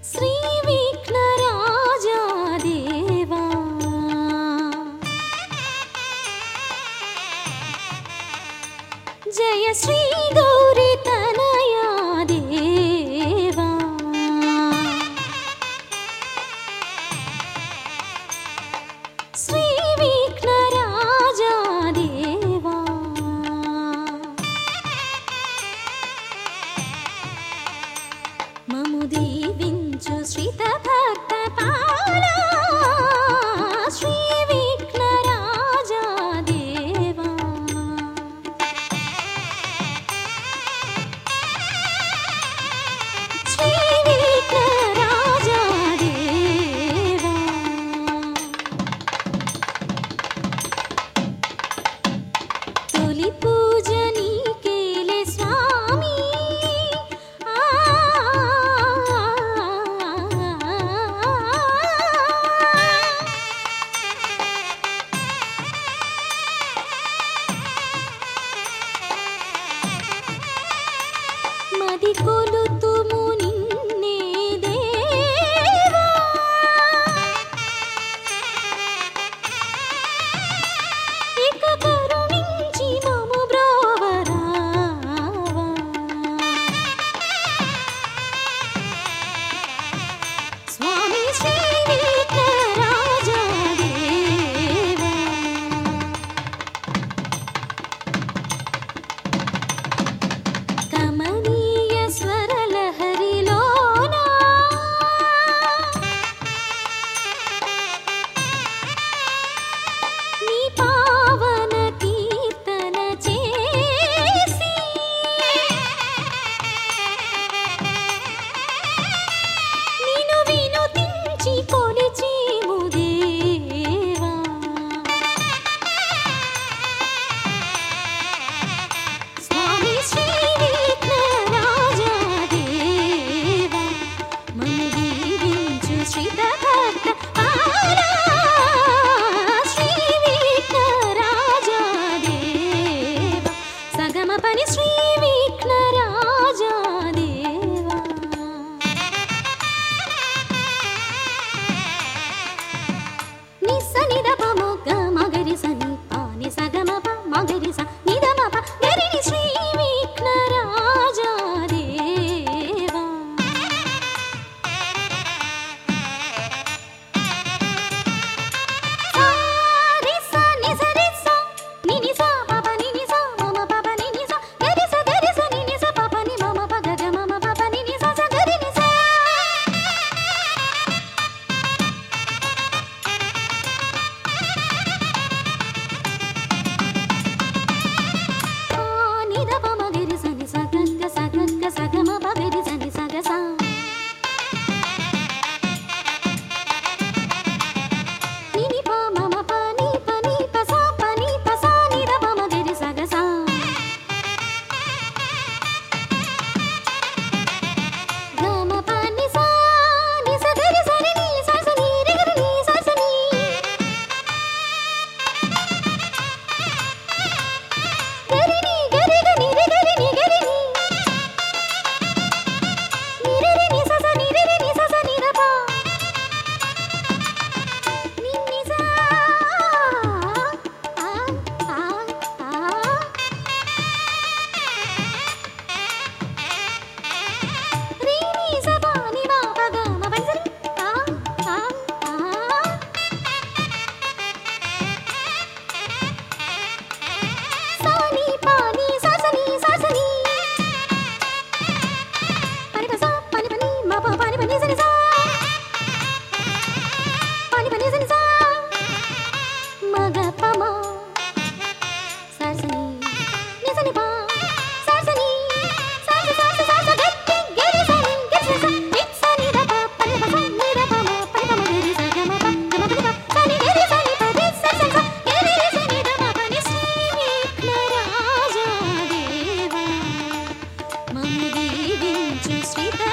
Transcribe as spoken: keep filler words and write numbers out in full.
శ్రీ విఘ్నరాజా దేవా జయ శ్రీ గౌరీ తనయా దేవా శ్రీ విఘ్నరాజా దేవా మము దీవించు శ్రీత భక్త పాలా శ్రీ విఘ్నరాజా దేవా శ్రీ విఘ్నరాజా దేవా తొలి పూజ నీకేలే స్వామి మది కొలుతుము నిన్నే దేవా ఇక కరుణించి మము బ్రోవరావా స్వామి శ్రీ విఘ్నరాజా దేవా కమనీయ స్వరలహరిలోనా నీ పావన కీర్తన చేసి నిన్ను వినుతించి కొలిచేము దేవా స్వామి శ్రీ విఘ్నరాజా దేవా మము దీవించు శ్రీత భక్త పాలా శ్రీ విఘ్నరాజా దేవా సగమ పని శ్రీ విఘ్నరాజా దేవా నిస్స నిదప మొగ్గ మగరి సని పాని సగమ ప మగరి స నిదమ ప గరిని శ్రీ విఘ్నరాజా దేవా సారి స ని స రి స ని ని స ప ప ని ని స మమ ప ప ని ని స గరి స గరి స ని ని స ప ప ని మమ ప గ గ మమ ప ప ని ని స స గరి ని స ఆ ని ద ప మ గరి స ని స గ గ స గ గ స గ మ ప గరి స ని స గ స ని ని ప మమ ప ని ప ని ప స ప ని ప స ని ద ప మ గరి స గ స గ మ ప ని స ని స గరి స ని ని స స ని రి గరి ని స స ని గరి ని గరి గ ని రి గరి ని గరి ని ని రి రి ని స స ని రి రి ని స స ని ద ప ని ని స ఆ ఆ ఆ రి ని స ప ని మ ప గ మ ప స రి ఆ ఆ ఆ స ని ప ని స స ని స స ని పని ప స పని ప ని మ ప పని ప ని స ని స పని ప ని స ని స మ గ ప మ స స ని ని స ని ప స స ని స స స స స స గట్టి గరి స ని గరి స ని స ని ద ప పని ప స ని ద ప మ పని ప మ గరి స గ మ ప గ మ ప ని ప స ని గరి స ని ప రి స స స గరి రి స ని ద మ ప ని శ్రీ విఘ్నరాజా దేవా మము దీవించు శ్రీత